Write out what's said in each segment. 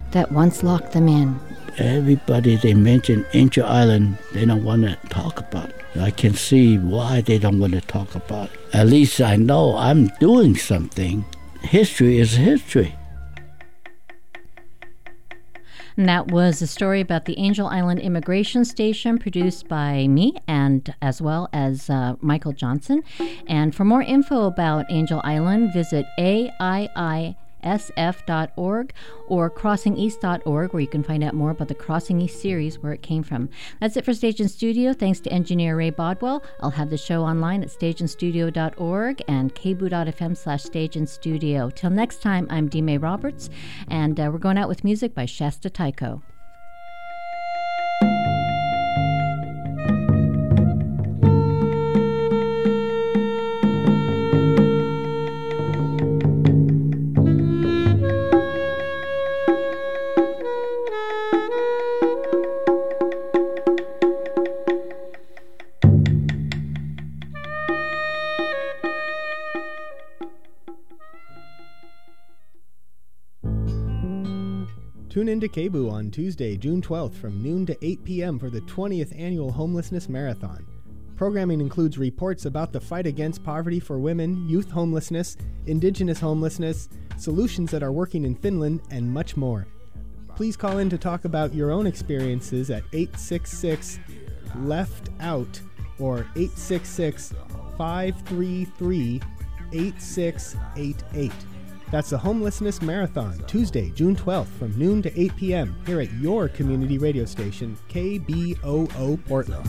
that once locked them in. Everybody they mention Angel Island, they don't want to talk about it. I can see why they don't want to talk about it. At least I know I'm doing something. History is history. And that was a story about the Angel Island Immigration Station, produced by me and as well as Michael Johnson. And for more info about Angel Island, visit AIISF.org or crossingeast.org, where you can find out more about the Crossing East series, where it came from. That's it for Stage and Studio. Thanks to engineer Ray Bodwell. I'll have the show online at stageandstudio.org and kboo.fm/stage and studio. Till next time, I'm Dee May Roberts, and we're going out with music by Shasta Tycho. Tune in to KBOO on Tuesday, June 12th from noon to 8 p.m. for the 20th Annual Homelessness Marathon. Programming includes reports about the fight against poverty for women, youth homelessness, indigenous homelessness, solutions that are working in Finland, and much more. Please call in to talk about your own experiences at 866-LEFT-OUT or 866-533-8688. That's the Homelessness Marathon, Tuesday, June 12th from noon to 8 p.m. here at your community radio station, KBOO Portland.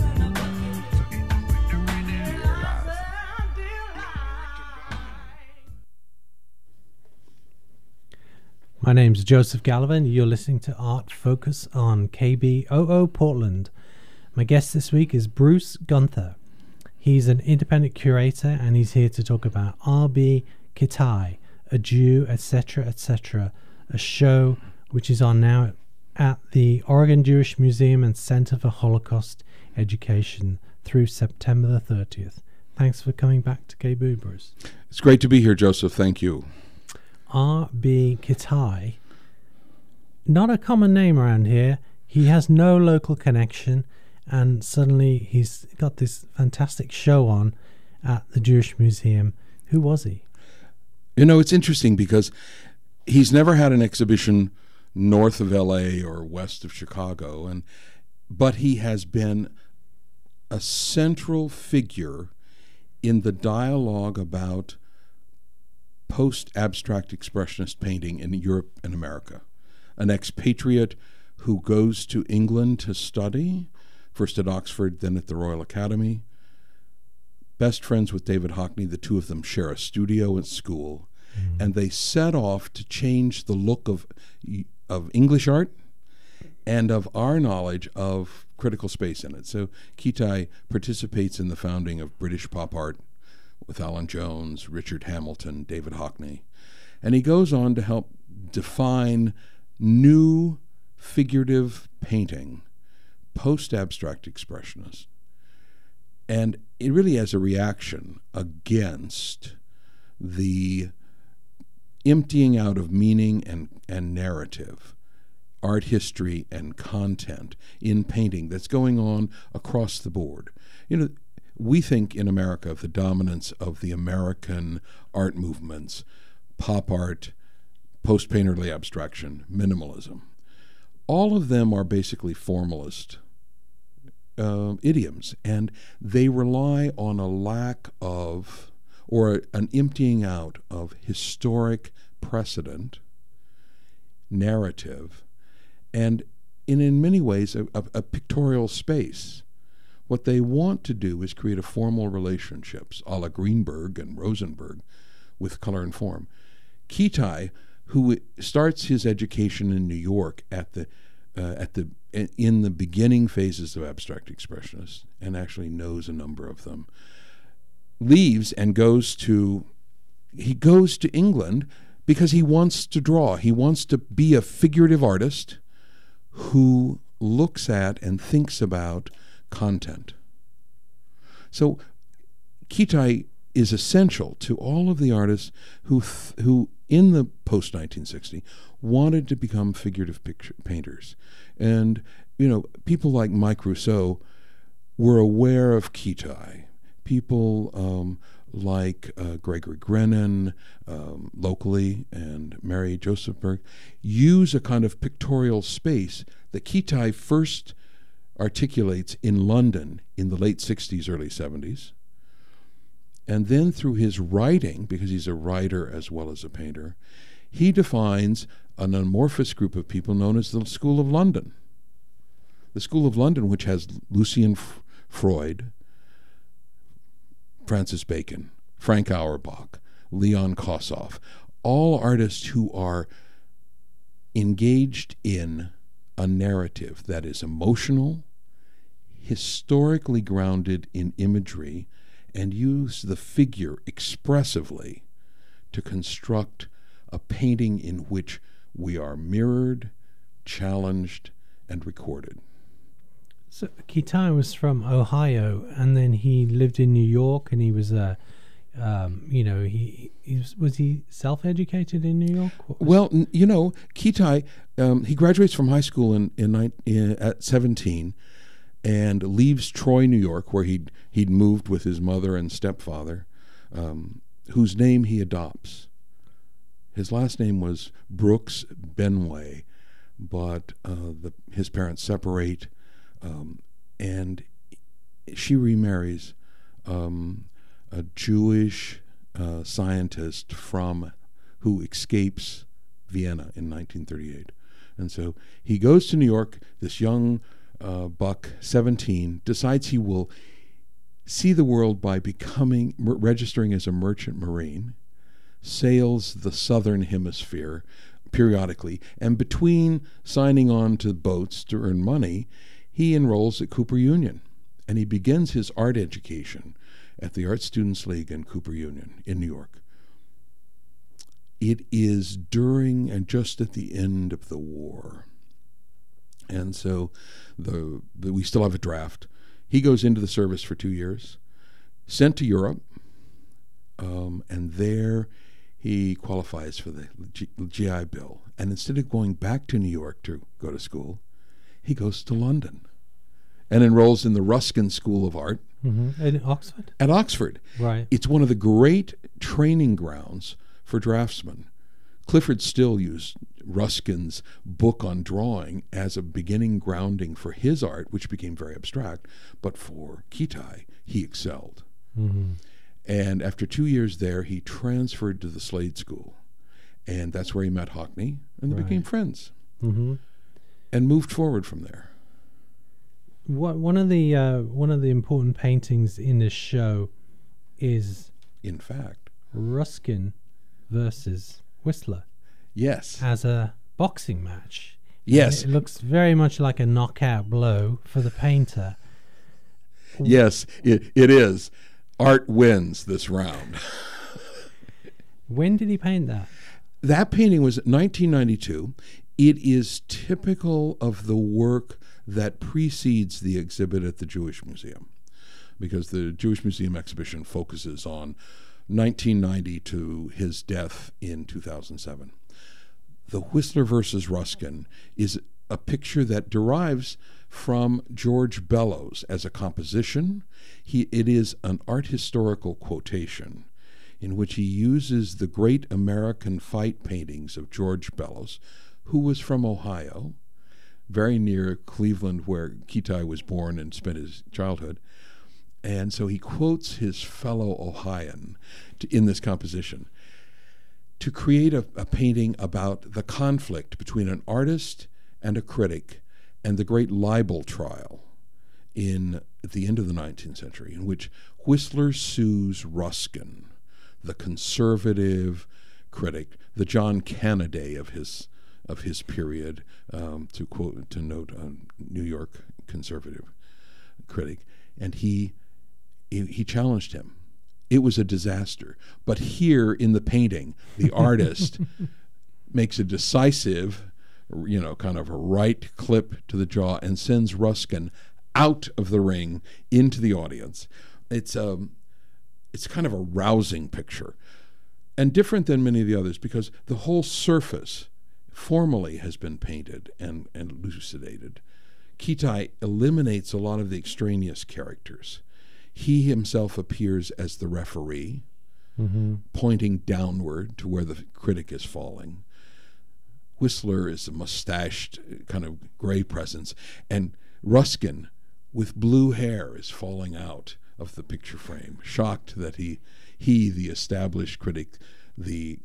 My name's Joseph Gallivan. You're listening to Art Focus on KBOO Portland. My guest this week is Bruce Gunther. He's an independent curator, and he's here to talk about R.B. Kitaj, A Jew, etc., etc., a show which is on now at the Oregon Jewish Museum and Center for Holocaust Education through September the 30th. Thanks for coming back to KBOO, Bruce. It's great to be here, Joseph. Thank you. R.B. Kitaj, not a common name around here. He has no local connection, and suddenly he's got this fantastic show on at the Jewish Museum. Who was he? You know, it's interesting because he's never had an exhibition north of L.A. or west of Chicago, but he has been a central figure in the dialogue about post-abstract expressionist painting in Europe and America. An expatriate who goes to England to study, first at Oxford, then at the Royal Academy. Best friends with David Hockney, the two of them share a studio at school, and they set off to change the look of English art and of our knowledge of critical space in it. So Kitaj participates in the founding of British pop art with Alan Jones, Richard Hamilton, David Hockney. And he goes on to help define new figurative painting, post-abstract expressionist. And it really as a reaction against the emptying out of meaning and narrative, art history and content in painting that's going on across the board. You know, we think in America of the dominance of the American art movements, pop art, post-painterly abstraction, minimalism. All of them are basically formalist idioms, and they rely on a lack of, or an emptying out of historic precedent, narrative, and in many ways a pictorial space. What they want to do is create a formal relationships, a la Greenberg and Rosenberg, with color and form. Kitaj, who starts his education in New York in the beginning phases of abstract expressionists, and actually knows a number of them, leaves and goes to England because he wants to draw. He wants to be a figurative artist who looks at and thinks about content. So Kitaj is essential to all of the artists who in the post-1960 wanted to become figurative picture painters. And, people like Mike Rousseau were aware of Kitaj. People like Gregory Grenon locally and Mary Josephberg use a kind of pictorial space that Kitaj first articulates in London in the late 60s, early 70s. And then through his writing, because he's a writer as well as a painter, he defines an amorphous group of people known as the School of London. The School of London, which has Lucian Freud, Francis Bacon, Frank Auerbach, Leon Kossoff, all artists who are engaged in a narrative that is emotional, historically grounded in imagery, and use the figure expressively to construct a painting in which we are mirrored, challenged, and recorded. So Kitaj was from Ohio, and then he lived in New York, and he was was he self-educated in New York? Well, Kitaj, he graduates from high school at 17, and leaves Troy, New York, where he'd moved with his mother and stepfather, whose name he adopts. His last name was Brooks Benway, but his parents separate, and she remarries a Jewish scientist who escapes Vienna in 1938. And so he goes to New York, this young buck, 17, decides he will see the world by registering as a merchant marine, sails the southern hemisphere periodically, and between signing on to boats to earn money, he enrolls at Cooper Union, and he begins his art education at the Art Students League in Cooper Union in New York. It is during and just at the end of the war. And so we still have a draft. He goes into the service for 2 years, sent to Europe, and there he qualifies for the GI Bill. And instead of going back to New York to go to school, he goes to London and enrolls in the Ruskin School of Art. Mm-hmm. At Oxford? At Oxford. Right. It's one of the great training grounds for draftsmen. Clifford Still used Ruskin's book on drawing as a beginning grounding for his art, which became very abstract. But for Kitaj, he excelled. Mm-hmm. And after 2 years there, he transferred to the Slade School. And that's where he met Hockney, and they became friends. Mm-hmm. And moved forward from there. One of the important paintings in this show is, in fact, Ruskin versus Whistler. Yes. As a boxing match. Yes. And it looks very much like a knockout blow for the painter. Yes, it is. Art wins this round. When did he paint that? That painting was 1992. It is typical of the work that precedes the exhibit at the Jewish Museum, because the Jewish Museum exhibition focuses on 1990 to his death in 2007. The Whistler versus Ruskin is a picture that derives from George Bellows as a composition. It is an art historical quotation in which he uses the great American fight paintings of George Bellows, who was from Ohio, very near Cleveland, where Kitaj was born and spent his childhood. And so he quotes his fellow Ohioan in this composition to create a painting about the conflict between an artist and a critic and the great libel trial at the end of the 19th century, in which Whistler sues Ruskin, the conservative critic, the John Cannaday of his period, to note a New York conservative critic, and he challenged him. It was a disaster. But here in the painting, the artist makes a decisive, kind of a right clip to the jaw and sends Ruskin out of the ring into the audience. It's kind of a rousing picture, and different than many of the others, because the whole surface formally has been painted and elucidated, Kitai eliminates a lot of the extraneous characters. He himself appears as the referee, pointing downward to where the critic is falling. Whistler is a mustached kind of gray presence, and Ruskin, with blue hair, is falling out of the picture frame, shocked that he the established critic, the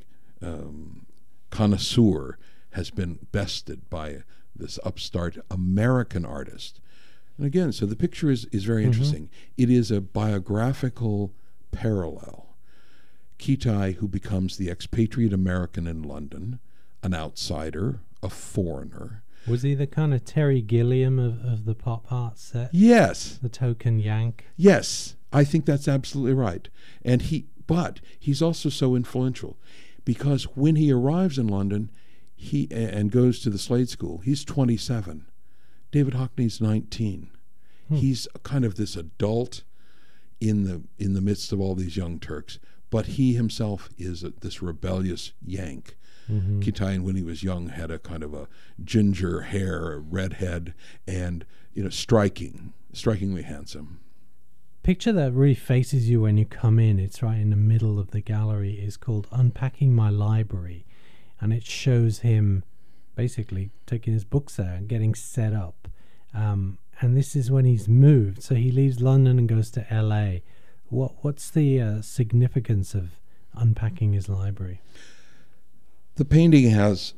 connoisseur, has been bested by this upstart American artist. And again, so the picture is very interesting. It is a biographical parallel. Kitai, who becomes the expatriate American in London, an outsider, a foreigner. Was he the kind of Terry Gilliam of the pop art set? Yes. The token Yank? Yes, I think that's absolutely right. And but he's also so influential because when he arrives in London, and goes to the Slade School, he's 27. David Hockney's 19. He's kind of this adult in the midst of all these young Turks, but he himself is this rebellious Yank. Kitai, when he was young, had a kind of a ginger hair, a red head, and strikingly handsome. Picture that really faces you when you come in, it's right in the middle of the gallery, is called Unpacking My Library. And it shows him basically taking his books there and getting set up. And this is when he's moved. So he leaves London and goes to LA. What's the significance of unpacking his library? The painting has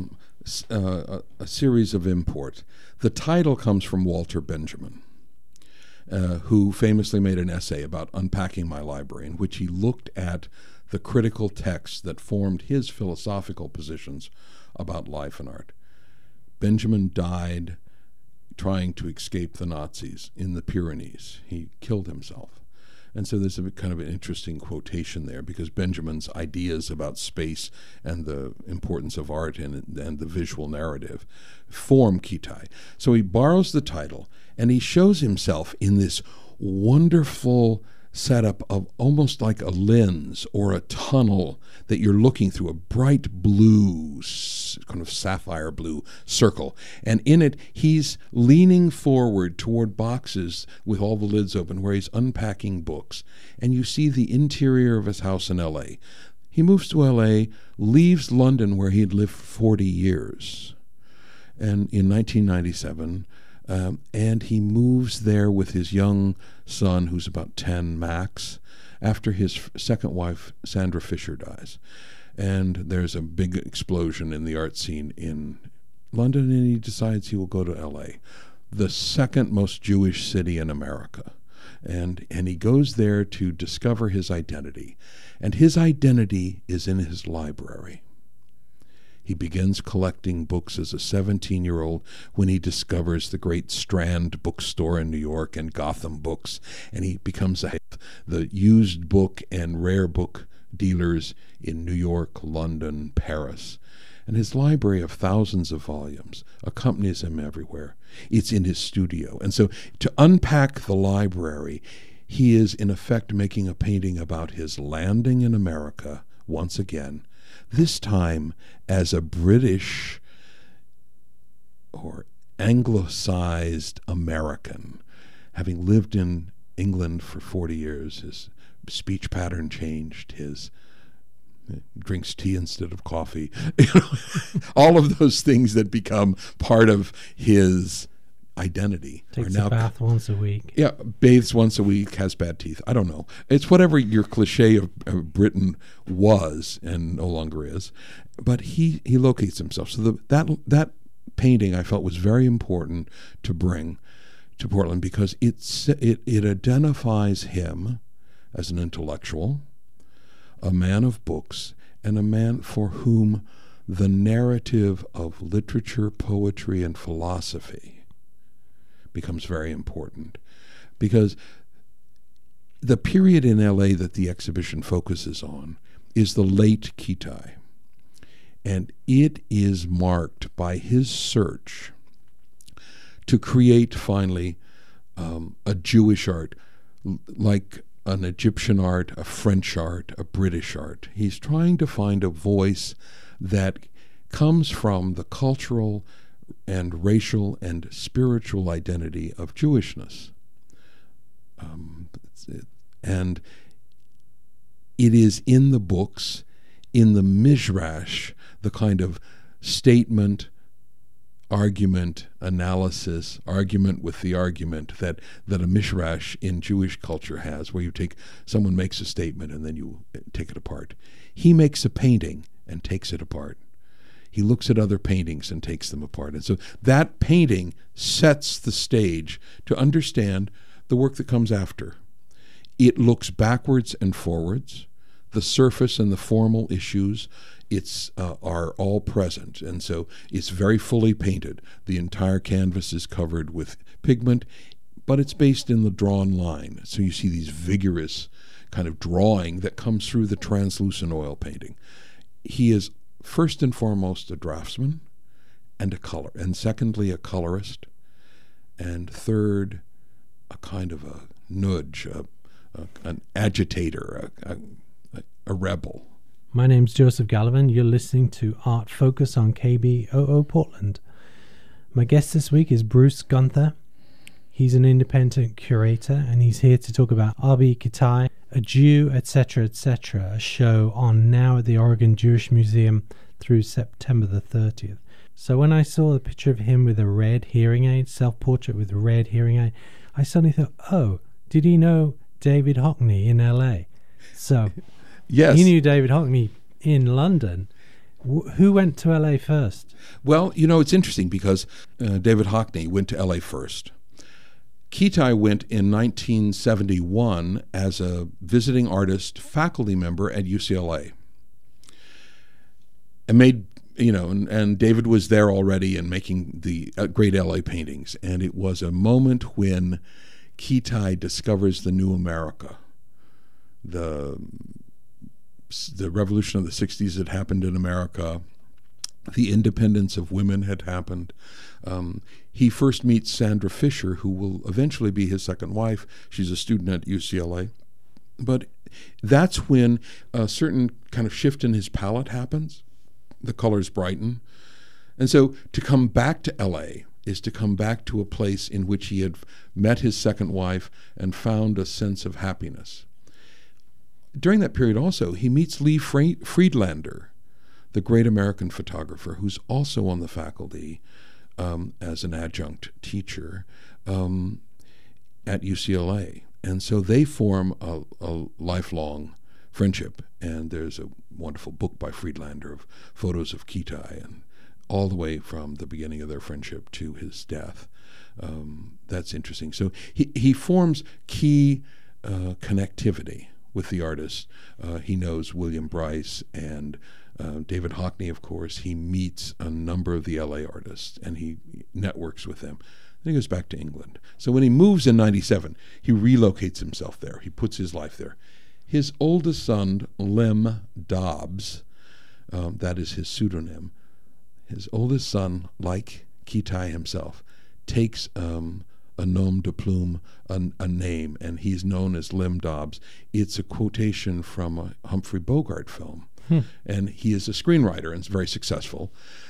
a series of import. The title comes from Walter Benjamin, who famously made an essay about unpacking my library, in which he looked at the critical texts that formed his philosophical positions about life and art. Benjamin died trying to escape the Nazis in the Pyrenees. He killed himself. And so there's a kind of an interesting quotation there, because Benjamin's ideas about space and the importance of art and the visual narrative form Kitai. So he borrows the title, and he shows himself in this wonderful setup of almost like a lens or a tunnel that you're looking through, a bright blue, kind of sapphire blue circle. And in it, he's leaning forward toward boxes with all the lids open where he's unpacking books. And you see the interior of his house in L.A. He moves to L.A., leaves London where he had lived for 40 years. And in 1997, and he moves there with his young son, who's about 10 max, after his second wife, Sandra Fisher, dies. And there's a big explosion in the art scene in London, and he decides he will go to L.A., the second most Jewish city in America. And he goes there to discover his identity. And his identity is in his library. He begins collecting books as a 17-year-old when he discovers the great Strand bookstore in New York and Gotham Books, and he becomes the used book and rare book dealers in New York, London, Paris. And his library of thousands of volumes accompanies him everywhere. It's in his studio. And so to unpack the library, he is in effect making a painting about his landing in America once again, this time as a British or anglicized American. Having lived in England for 40 years, his speech pattern changed, his drinks tea instead of coffee, all of those things that become part of his identity. Takes a bath once a week. Yeah, bathes once a week, has bad teeth. I don't know. It's whatever your cliche of Britain was and no longer is. But he locates himself. So that painting I felt was very important to bring to Portland, because it identifies him as an intellectual, a man of books, and a man for whom the narrative of literature, poetry, and philosophy becomes very important, because the period in LA that the exhibition focuses on is the late Kitai, and it is marked by his search to create finally a Jewish art, like an Egyptian art, a French art, a British art. He's trying to find a voice that comes from the cultural and racial and spiritual identity of Jewishness. And it is in the books, in the Midrash, the kind of statement, argument, analysis, argument with the argument that a Midrash in Jewish culture has, where someone makes a statement and then you take it apart. He makes a painting and takes it apart. He looks at other paintings and takes them apart. And so that painting sets the stage to understand the work that comes after. It looks backwards and forwards. The surface and the formal issues are all present, and so it's very fully painted. The entire canvas is covered with pigment, but it's based in the drawn line. So you see these vigorous kind of drawing that comes through the translucent oil painting. He is first and foremost a draftsman and secondly a colorist, and third a kind of a nudge, an agitator, a rebel. My name's Joseph Gallivan. You're listening to Art Focus on KBOO Portland. My guest this week is Bruce Gunther. He's an independent curator, and he's here to talk about Abi Kitai, a Jew, etc., etc., a show on now at the Oregon Jewish Museum through September the 30th. So when I saw the picture of him with a red hearing aid, self-portrait with a red hearing aid, I suddenly thought, oh, did he know David Hockney in L.A.? So yes, he knew David Hockney in London. Who went to L.A. first? Well, it's interesting because David Hockney went to L.A. first. Kitai went in 1971 as a visiting artist faculty member at UCLA. And made, and David was there already and making the great LA paintings. And it was a moment when Kitai discovers the new America. The revolution of the 60s had happened in America. The independence of women had happened. He first meets Sandra Fisher, who will eventually be his second wife. She's a student at UCLA. But that's when a certain kind of shift in his palette happens. The colors brighten. And so to come back to LA is to come back to a place in which he had met his second wife and found a sense of happiness. During that period also, he meets Lee Friedlander, the great American photographer, who's also on the faculty as an adjunct teacher at UCLA. And so they form a lifelong friendship. And there's a wonderful book by Friedlander of photos of Kitai, and all the way from the beginning of their friendship to his death. That's interesting. So he forms key connectivity with the artists. He knows William Bryce and David Hockney, of course. He meets a number of the LA artists and he networks with them. Then he goes back to England. So when he moves in 97, he relocates himself there. He puts his life there. His oldest son, Lem Dobbs, that is his pseudonym, his oldest son, like Kitai himself, takes a nom de plume, a name, and he's known as Lem Dobbs. It's a quotation from a Humphrey Bogart film. And he is a screenwriter and is very successful.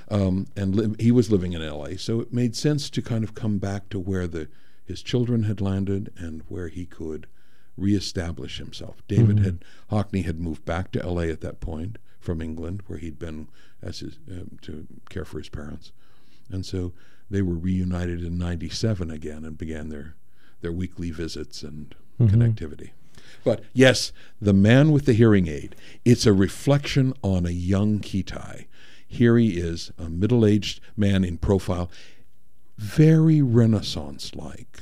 He was living in L.A., so it made sense to kind of come back to where his children had landed and where he could reestablish himself. David Hockney had moved back to L.A. at that point from England, where he'd been to care for his parents. And so they were reunited in 97 again and began their weekly visits and connectivity. But yes, the man with the hearing aid, it's a reflection on a young Kitai. Here he is, a middle-aged man in profile, very Renaissance-like.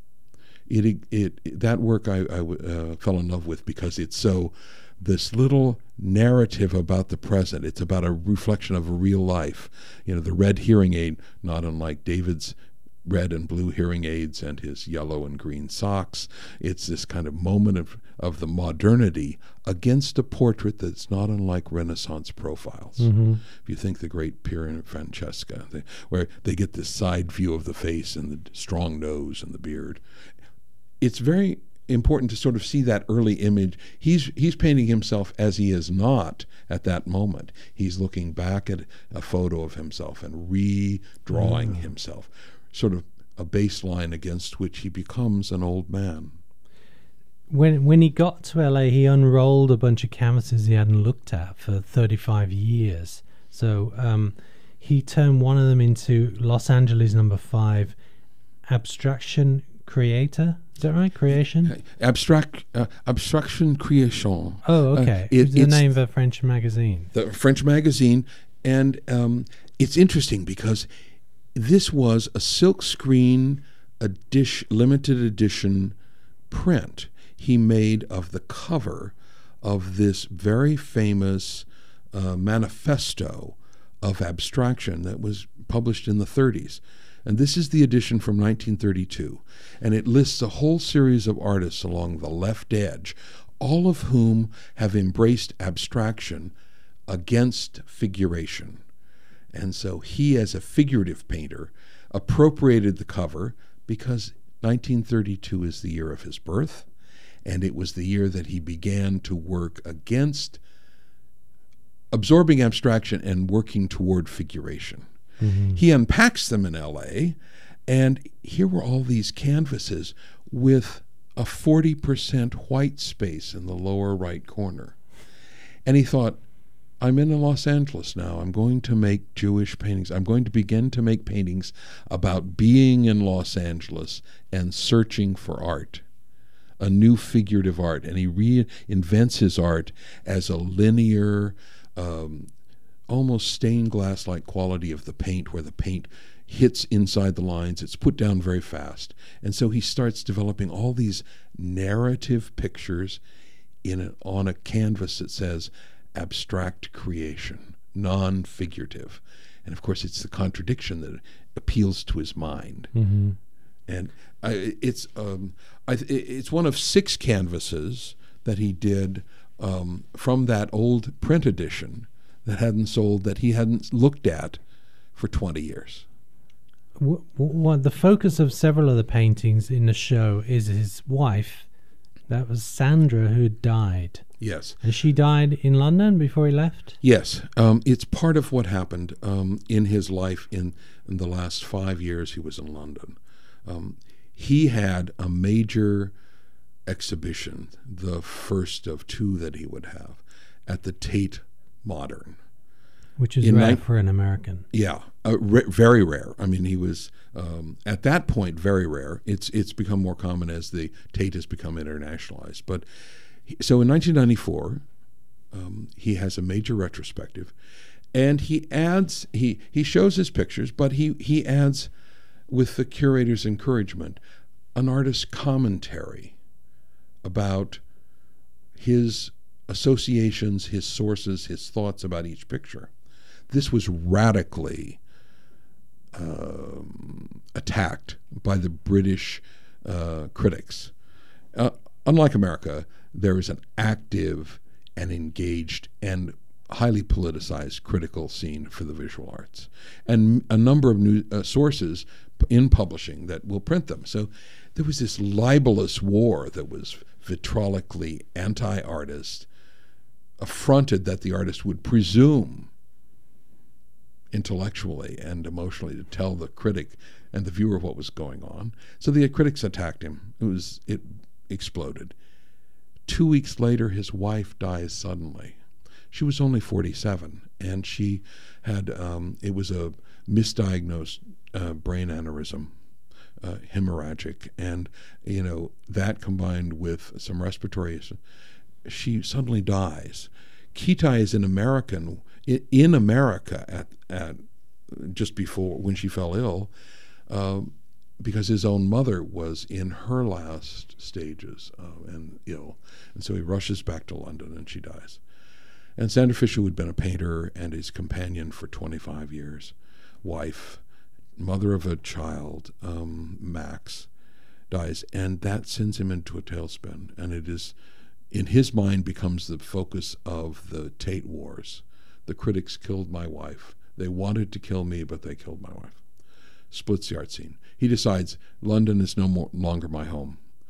That work I fell in love with because it's so, this little narrative about the present. It's about a reflection of a real life. The red hearing aid, not unlike David's red and blue hearing aids and his yellow and green socks. It's this kind of moment of the modernity against a portrait that's not unlike Renaissance profiles. If you think the great Pier and Francesca, where they get this side view of the face and the strong nose and the beard. It's very important to sort of see that early image. He's painting himself as he is not at that moment. He's looking back at a photo of himself and redrawing himself, sort of a baseline against which he becomes an old man. When he got to LA, he unrolled a bunch of canvases he hadn't looked at for 35 years. So he turned one of them into Los Angeles #5 Abstraction Creator. Is that right? Creation? Abstraction Création. Oh, okay. It's the name of a French magazine. The French magazine. And it's interesting because this was a silkscreen limited edition print he made of the cover of this very famous manifesto of abstraction that was published in the 30s. And this is the edition from 1932. And it lists a whole series of artists along the left edge, all of whom have embraced abstraction against figuration. And so he, as a figurative painter, appropriated the cover because 1932 is the year of his birth, and it was the year that he began to work against absorbing abstraction and working toward figuration. Mm-hmm. He unpacks them in LA, and here were all these canvases with a 40% white space in the lower right corner. And he thought, I'm in Los Angeles now. I'm going to make Jewish paintings. I'm going to begin to make paintings about being in Los Angeles and searching for art, a new figurative art. And he reinvents his art as a linear, almost stained glass-like quality of the paint, where the paint hits inside the lines. It's put down very fast. And so he starts developing all these narrative pictures on a canvas that says abstract creation, non-figurative. And of course, it's the contradiction that appeals to his mind. Mm-hmm. And it's one of 6 canvases that he did from that old print edition that hadn't sold, that he hadn't looked at for 20 years. The focus of several of the paintings in the show is his wife. That was Sandra, who died. Yes. And she died in London before he left? Yes. It's part of what happened in his life in the last 5 years he was in London. He had a major exhibition, the first of 2 that he would have, at the Tate Modern. Which is rare for an American. Yeah, very rare. I mean, he was, at that point, very rare. It's become more common as the Tate has become internationalized. But so in 1994, he has a major retrospective, and he adds, he shows his pictures, but he adds, with the curator's encouragement, an artist's commentary about his associations, his sources, his thoughts about each picture. This was radically attacked by the British critics. Unlike America, there is an active and engaged and highly politicized critical scene for the visual arts, and a number of new sources in publishing that will print them. So there was this libelous war that was vitrolically anti-artist, affronted that the artist would presume intellectually and emotionally to tell the critic and the viewer what was going on. So the critics attacked him. It exploded. 2 weeks later, his wife dies suddenly. She was only 47, and she had, it was a misdiagnosed brain aneurysm, hemorrhagic, and, that combined with some respiratory issues, she suddenly dies. Kitaj is in America at just before, when she fell ill, because his own mother was in her last stages and ill. And so he rushes back to London, and she dies. And Sandra Fisher, who had been a painter and his companion for 25 years, wife, mother of a child, Max, dies. And that sends him into a tailspin. And it is, in his mind, becomes the focus of the Tate Wars. The critics killed my wife. They wanted to kill me, but they killed my wife. Splits the art scene. He decides London is no longer my home.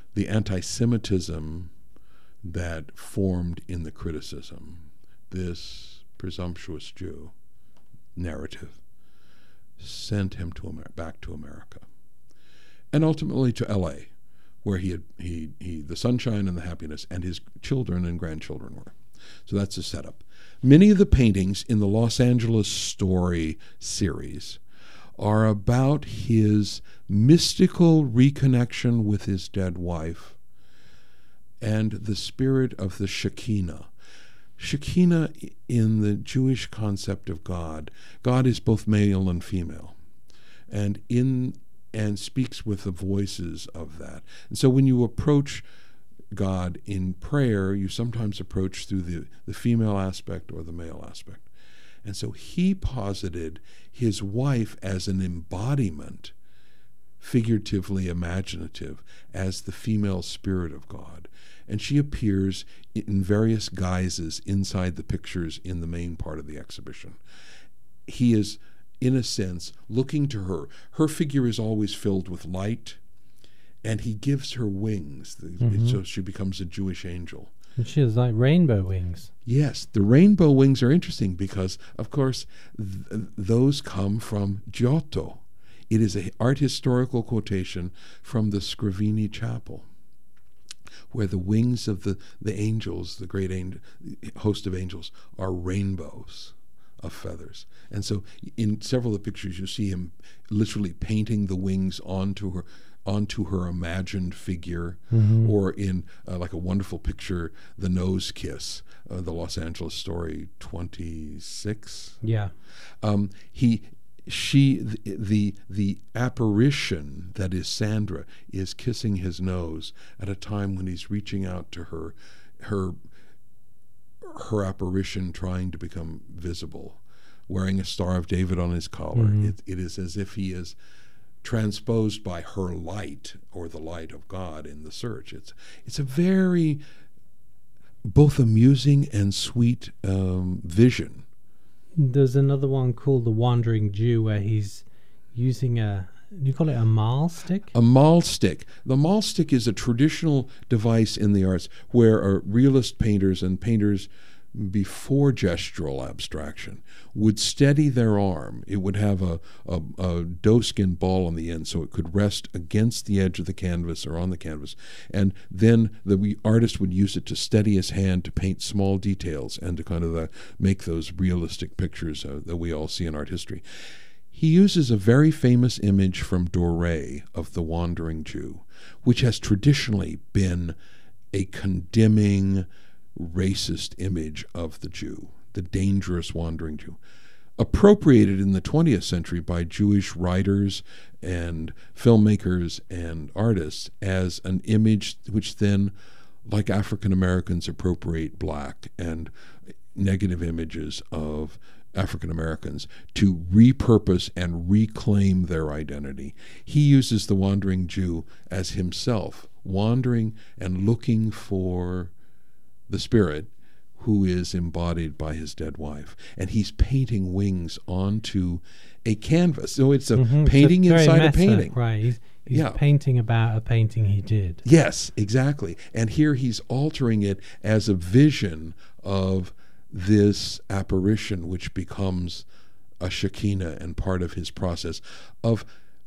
the anti-Semitism that formed in the criticism, this presumptuous Jew narrative, sent him back to America, and ultimately to L.A., where he the sunshine and the happiness, and his children and grandchildren were. So that's the setup. Many of the paintings in the Los Angeles Story series are about his mystical reconnection with his dead wife and the spirit of the Shekinah. Shekinah, in the Jewish concept of God, God is both male and female, and speaks with the voices of that. And so when you approach God in prayer, you sometimes approach through the female aspect or the male aspect. And so he posited his wife as an embodiment, figuratively imaginative, as the female spirit of God. And she appears in various guises inside the pictures in the main part of the exhibition. He is, in a sense, looking to her. Her figure is always filled with light, and he gives her wings, so she becomes a Jewish angel. And she has like rainbow wings. Yes, the rainbow wings are interesting because, of course, those come from Giotto. It is an art historical quotation from the Scrivini Chapel, where the wings of the angels, the great host of angels, are rainbows of feathers. And so in several of the pictures you see him literally painting the wings onto her imagined figure, or in like a wonderful picture, The Nose Kiss, the Los Angeles Story 26. Yeah. The apparition that is Sandra is kissing his nose at a time when he's reaching out to her apparition, trying to become visible, wearing a Star of David on his collar. It is as if he is transposed by her light, or the light of God in the search. It's a very both amusing and sweet vision. There's another one called The Wandering Jew, where he's using you call it a mahl stick? A mahl stick. The mahl stick is a traditional device in the arts where realist painters and painters before gestural abstraction would steady their arm. It would have a doeskin ball on the end, so it could rest against the edge of the canvas or on the canvas. And then the artist would use it to steady his hand to paint small details and to kind of make those realistic pictures that we all see in art history. He uses a very famous image from Doré of the Wandering Jew, which has traditionally been a condemning, racist image of the Jew, the dangerous wandering Jew, appropriated in the 20th century by Jewish writers and filmmakers and artists as an image which then, like African Americans appropriate black and negative images of African Americans, to repurpose and reclaim their identity. He uses the wandering Jew as himself, wandering and looking for the spirit who is embodied by his dead wife. And he's painting wings onto a canvas. So it's a painting inside a painting. Right. He's painting about a painting he did. Yes, exactly. And here he's altering it as a vision of this apparition, which becomes a Shekinah and part of his process of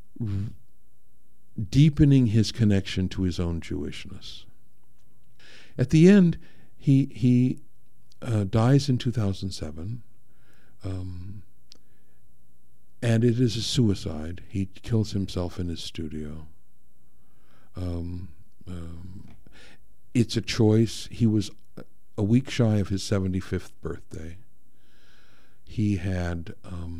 deepening his connection to his own Jewishness. At the end, he dies in 2007, and it is a suicide. He kills himself in his studio. It's a choice. He was a week shy of his 75th birthday. He had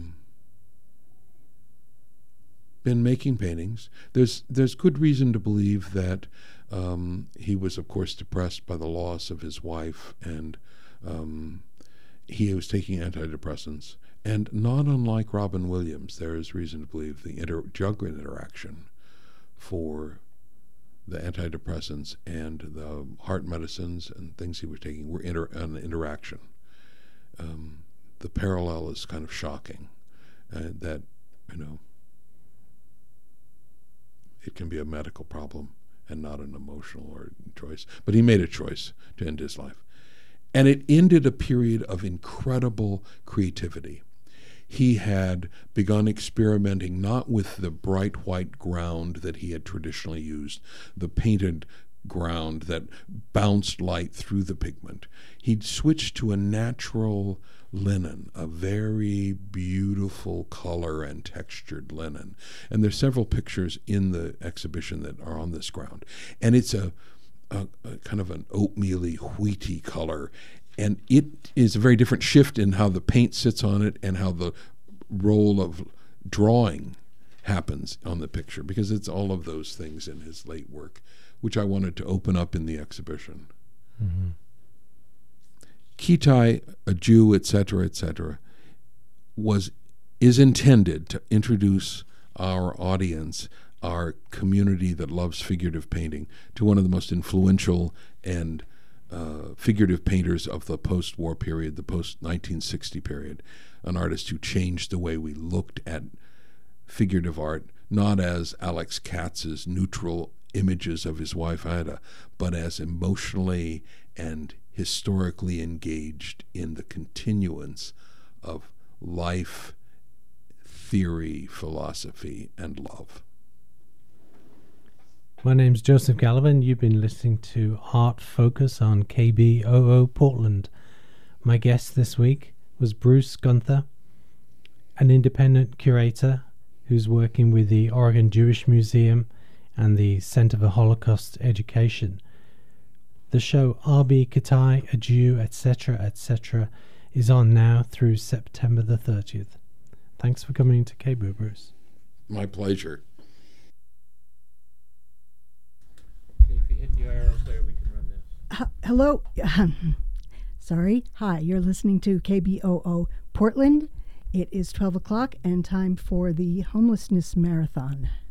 been making paintings. There's good reason to believe that he was, of course, depressed by the loss of his wife, and he was taking antidepressants. And not unlike Robin Williams, there is reason to believe the drug interaction for the antidepressants and the heart medicines and things he was taking were an interaction. The parallel is kind of shocking, that, it can be a medical problem and not an emotional or choice. But he made a choice to end his life. And it ended a period of incredible creativity. He had begun experimenting not with the bright white ground that he had traditionally used, the painted ground that bounced light through the pigment. He'd switched to a natural linen, a very beautiful color and textured linen. And there's several pictures in the exhibition that are on this ground. And it's a kind of an oatmeal-y, wheaty color. And it is a very different shift in how the paint sits on it and how the role of drawing happens on the picture, because it's all of those things in his late work, which I wanted to open up in the exhibition. Mm-hmm. Kitai, a Jew, etc., is intended to introduce our audience, our community that loves figurative painting, to one of the most influential and figurative painters of the post-war period, the post-1960 period, an artist who changed the way we looked at figurative art, not as Alex Katz's neutral images of his wife Ida, but as emotionally and historically engaged in the continuance of life, theory, philosophy, and love. My name's Joseph Gallivan. You've been listening to Art Focus on KBOO Portland. My guest this week was Bruce Gunther, an independent curator who's working with the Oregon Jewish Museum and the Center for Holocaust Education. The show Arbi Kitai, a Jew, etc., is on now through September the 30th. Thanks for coming to KBOO, Bruce. My pleasure. Okay, if you hit the arrow player, we can run this. Hello. Sorry. Hi, you're listening to KBOO Portland. It is 12 o'clock and time for the Homelessness Marathon.